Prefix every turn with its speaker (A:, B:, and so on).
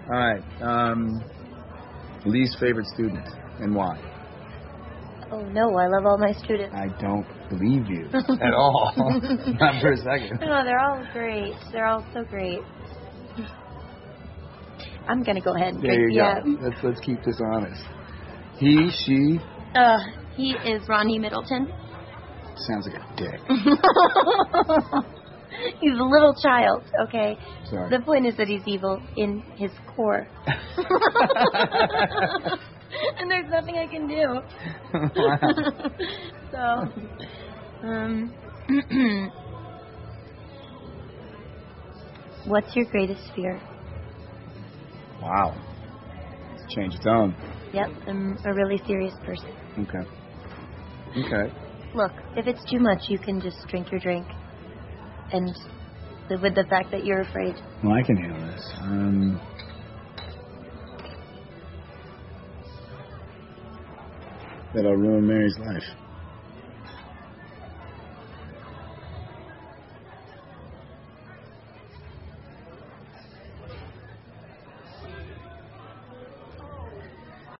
A: All right. Least favorite student and why?
B: Oh, no, I love all my students.
A: I don't believe you at all. Not for a second.
B: No, they're all great. They're all so great. I'm going to go ahead and
A: There
B: drink
A: you
B: the
A: go. Let's keep this honest. He, she...
B: he is Ronnie Middleton.
A: Sounds like a dick.
B: He's a little child, okay?
A: Sorry.
B: The point is that he's evil in his core. And there's nothing I can do. So, what's your greatest fear?
A: Wow. Change its own.
B: Yep, I'm a really serious person.
A: Okay.
B: Look, if it's too much, you can just drink your drink and live with the fact that you're afraid.
A: Well, I can handle this. That'll ruin Mary's life.